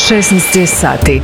16 sati.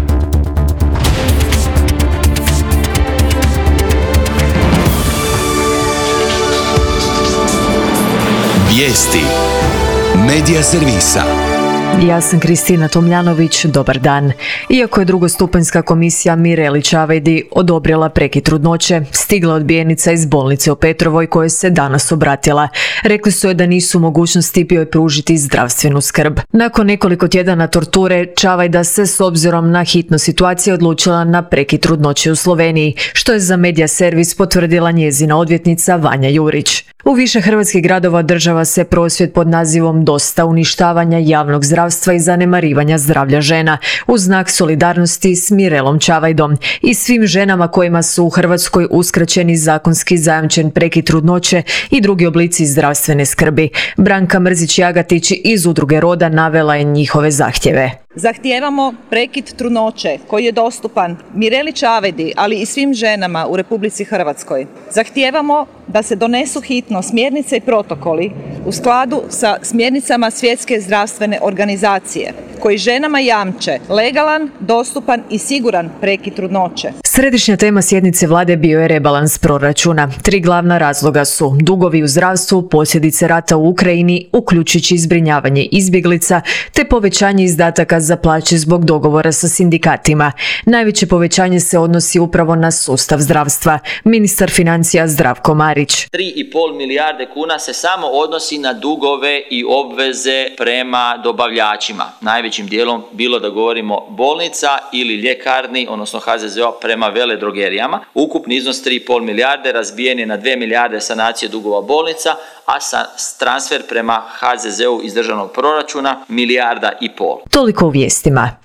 Vijesti Medija servisa. Ja sam Kristina Tomljanović, dobar dan. Iako je drugostupanjska komisija Mireli Čavajdi odobrila prekid trudnoće, stigla odbijenica iz bolnice u Petrovoj kojoj se danas obratila. Rekli su joj da nisu u mogućnosti joj pružiti zdravstvenu skrb. Nakon nekoliko tjedana torture, Čavajda se s obzirom na hitnu situaciju odlučila na prekid trudnoće u Sloveniji, što je za Medija servis potvrdila njezina odvjetnica Vanja Jurić. U više hrvatskih gradova održava se prosvjed pod nazivom Dosta uništavanja javnog zdravstva i zanemarivanja zdravlja žena, u znak solidarnosti s Mirelom Čavajdom i svim ženama kojima su u Hrvatskoj uskraćeni zakonski zajamčen prekid trudnoće i drugi oblici zdravstvene skrbi. Branka Mrzić-Jagatić iz Udruge Roda navela je njihove zahtjeve. Zahtijevamo prekid trudnoće koji je dostupan Mireli Čavajdi, ali i svim ženama u Republici Hrvatskoj. Zahtijevamo da se donesu hitno smjernice i protokoli u skladu sa smjernicama Svjetske zdravstvene organizacije koji ženama jamče legalan, dostupan i siguran prekid trudnoće. Središnja tema sjednice vlade bio je rebalans proračuna. 3 glavna razloga su dugovi u zdravstvu, posljedice rata u Ukrajini, uključujući zbrinjavanje izbjeglica, te povećanje izdataka za plaće zbog dogovora sa sindikatima. Najveće povećanje se odnosi upravo na sustav zdravstva. Ministar financija Zdravko Marić. 3,5 milijarde kuna se samo odnosi na dugove i obveze prema dobavljačima. Najvećim dijelom bilo da govorimo bolnica ili ljekarni, odnosno HZZO prema veledrogerijama. Ukupni iznos 3,5 milijarde razbijen je na 2 milijarde sanacije dugova bolnica, a transfer prema HZZO iz državnog proračuna 1,5 milijarda. Toliko u vijestima.